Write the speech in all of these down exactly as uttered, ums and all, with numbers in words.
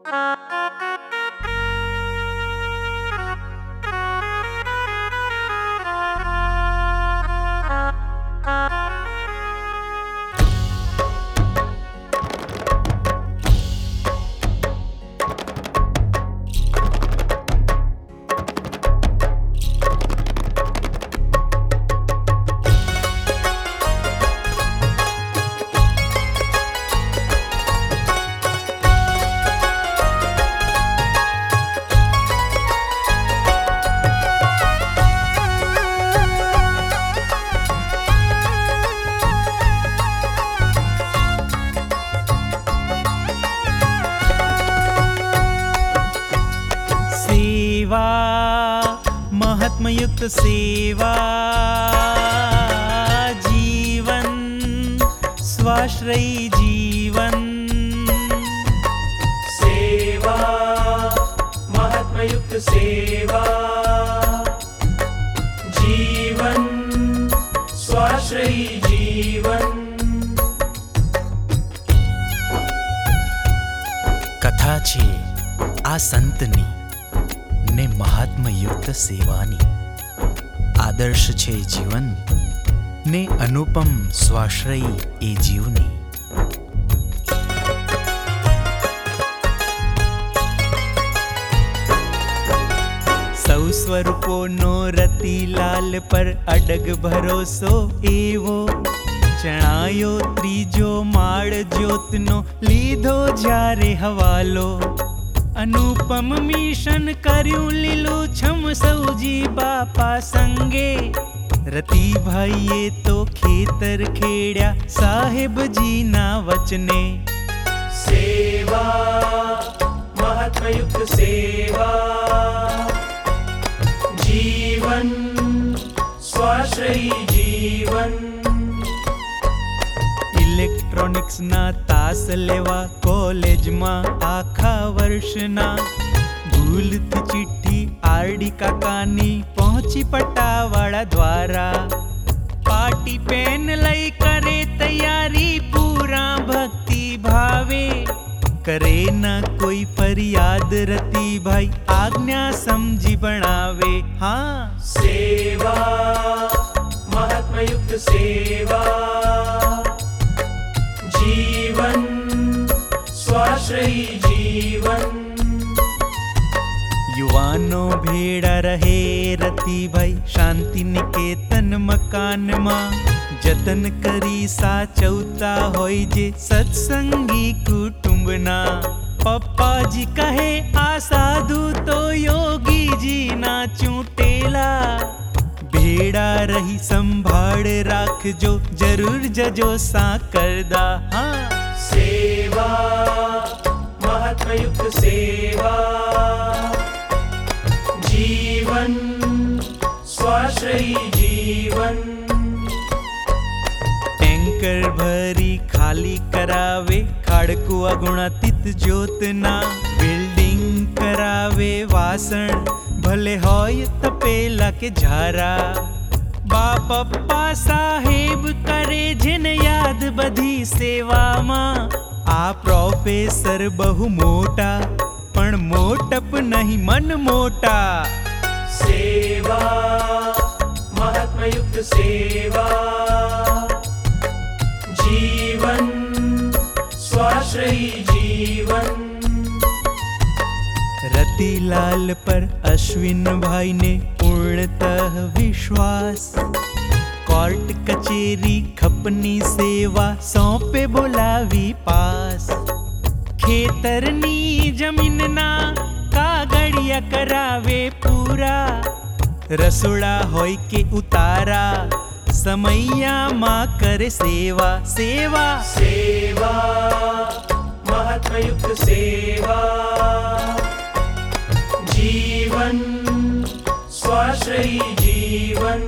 सेवा महात्मयुक्त सेवा जीवन स्वाश्रयी जीवन सेवा महात्मयुक्त सेवा जीवन स्वाश्रयी जीवन। कथा छे आ संतनी ने महात्मयुक्त सेवानी आदर्श छे जीवन ने अनुपम स्वाश्रयी ए जीवनी। सौ स्वरूपो नो रतिलाल पर अडग भरोसो एवो जणायो त्रीजो माळ ज्योतनो लीधो ज्यारे हवालो। अनुपम मिशन कर्યું લીલુંછમ સૌજી બાપા સંગે રતિ ભાઈએ તો ખેતર ખેડ્યા સાહેબજીના વચને। सेवा महात्मयुक्त सेवा जीवन स्वाश्रयी जीवन। इलेक्ट्रॉनिक्स ना तास लेवा कॉलेज मा आखा वर्ष ना भूल थी चिट्ठी आरडी काकानी पहुंची पटावाड़ा द्वारा। पार्टी पेन लई करे तैयारी पूरा भक्ति भावे करे ना कोई फरियाद रति भाई आज्ञा समझी बनावे। हाँ सेवा महात्मयुक्त सेवा जीवन स्वाश्रयी जीवन। युवानो भेड़ा रहे रति भाई शांति निकेतन मकान मा जतन करी साचौता होय जे सत्संगी कुटुंबना। पप्पा जी कहे आ साधु तो योगी जी ना चूटेला भेड़ा रही संभाड़ राख जो जरूर जजो सा करदा। हाँ सेवा महात्मयुक्त सेवा जीवन स्वाश्रयी जीवन। टैंकर भरी खाली करावे खाड़कू अगुणातीत ज्योतना। बिल्डिंग करावे वासण भले होय तपेला के झारा। बाप पप्पा साहेब करे जिन याद बधी सेवा मा। आ प्रोफेसर बहु मोटा पण मोटप नहीं मन मोटा। सेवा महात्मयुक्त सेवा जीवन स्वाश्रयी जीवन। रतिलाल पर अश्विन भाई ने पूर्णतः विश्वास। कोर्ट कचेरी खपनी सेवा सौंपे बोलावी पास। खेतरनी जमीन ना कागड़िया करावे पूरा। रसोड़ा होय के उतारा समैया माँ करे सेवा सेवा। सेवा महात्मयुक्त सेवा जीवन स्वाश्रयी जीवन।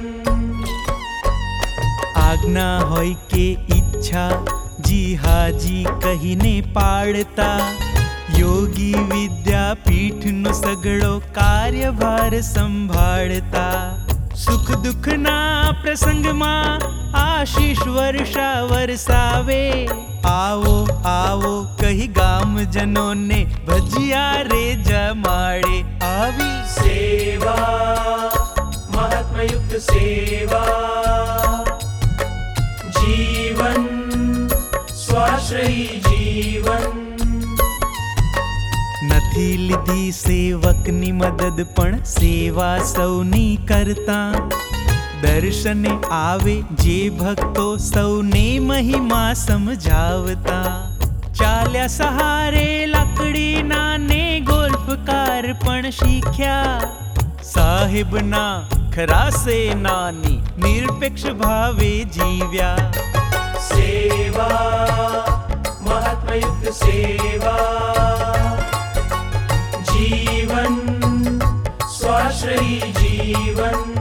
आज्ञा होय के इच्छा जी हाजी कहीने पाड़ता। योगी विद्यापीठ नो सगड़ो कार्यभार संभाड़ता। सुख दुख ना प्रसंग मा आशीष वर्षा वरसावे। आ आओ आओ कही गाम जनों ने भजिया रे जमाड़े आवी सेवा महात्मयुक्त सेवा जीवन स्वाश्रयी जीवन નથી લીધી સેવકની મદદ પણ સેવા સૌની કરતા દર્શને આવે જે ભક્તો સૌને મહિમા સમજાવતા ચાલ્યા સહારે લાકડીના ને ગોલ્ફકાર પણ શીખ્યા સાહેબના ખરા સેનાની નિરપેક્ષ ભાવે જીવ્યા सेवा महात्मयुक्त सेवा जीवन स्वाश्रयी जीवन